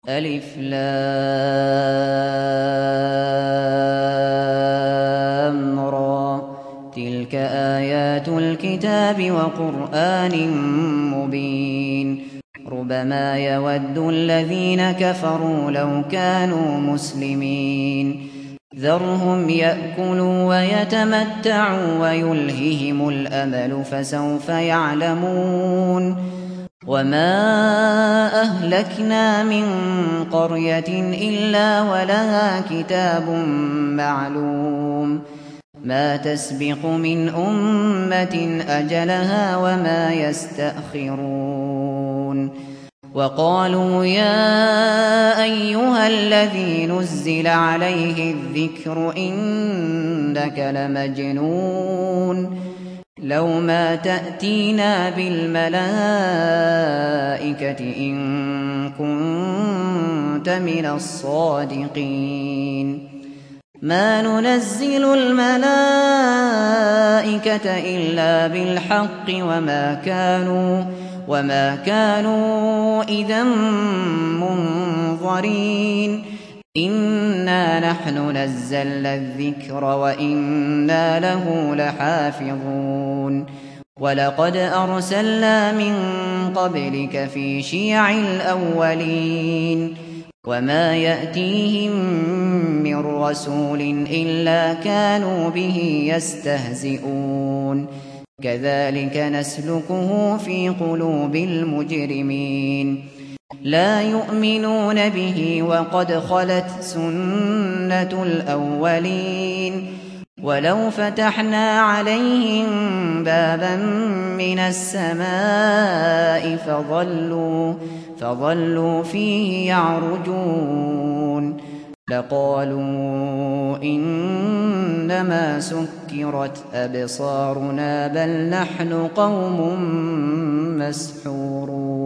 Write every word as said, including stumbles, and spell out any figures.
ألف لام را تلك آيات الكتاب وقرآن مبين ربما يود الذين كفروا لو كانوا مسلمين ذرهم يأكلوا ويتمتعوا ويلههم الأمل فسوف يعلمون وما أهلكنا من قرية إلا ولها كتاب معلوم ما تسبق من أمة أجلها وما يستأخرون وقالوا يا أيها الذي نزل عليه الذكر إنك لمجنون لو ما تأتينا بالملائكة إن كنت من الصادقين ما ننزل الملائكة إلا بالحق وما كانوا وما كانوا إذا منظرين إنا نحن نزلنا الذكر وإنا له لحافظون ولقد أرسلنا من قبلك في شيع الأولين وما يأتيهم من رسول إلا كانوا به يستهزئون كذلك نسلكه في قلوب المجرمين لا يؤمنون به وقد خلت سنة الأولين ولو فتحنا عليهم بابا من السماء فظلوا, فظلوا فيه يعرجون لقالوا إنما سكرت أبصارنا بل نحن قوم مسحورون